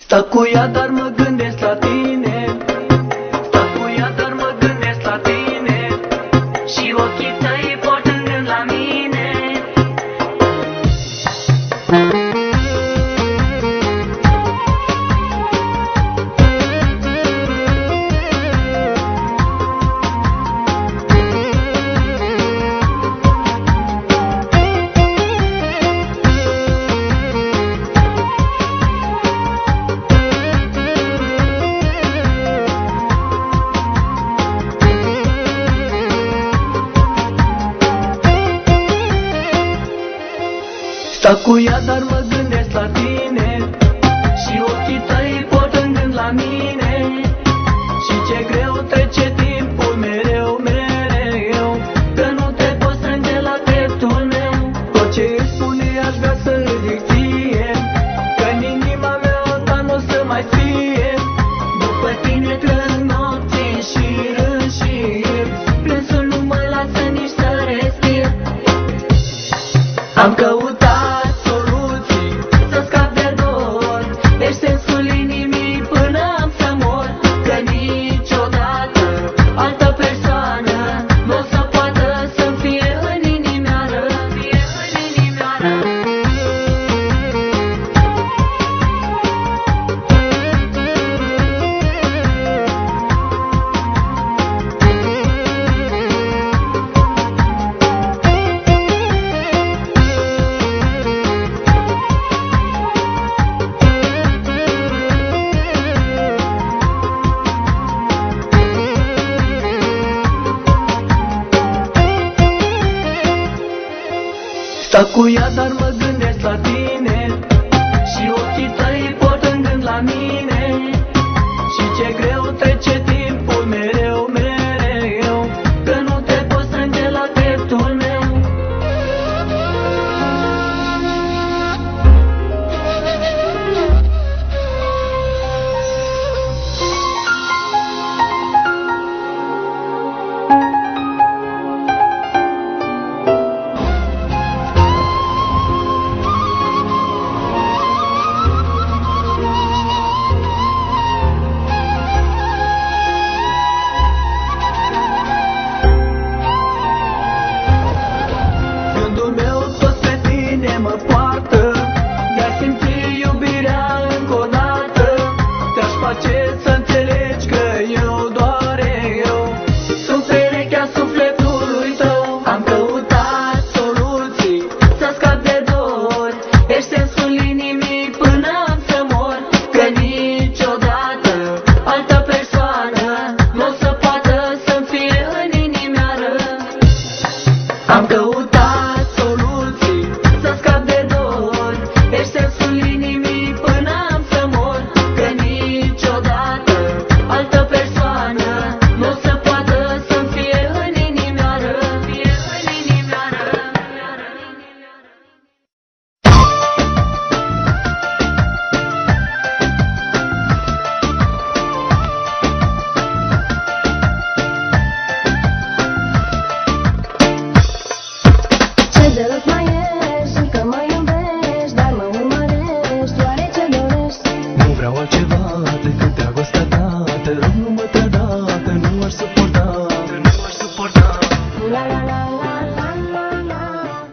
Sta cu ea, dar mă gândesc la tine. Sta cu ea, dar mă gândesc la tine. Și ochii tăi pot îngând la mine. Sta cu ea, dar mă gândesc la tine. Și ochii tăi pot îngând la mine. Și ce greu trece timpul mereu, mereu, că nu te poți strânge la dreptul meu. Tot ce îți spune aș vrea să îl zic ție, că în inima mea asta n-o să mai fie. După tine trăiesc nopți în șir, în șir, plânsul nu mă lasă nici să respir. Am căutat soluții să scap de dor, deci sensul inimii până am să mor. Că niciodată altă persoană n-o să poată să-mi fie în inimioară, fie în inimioară. Sta cu ea, dar mă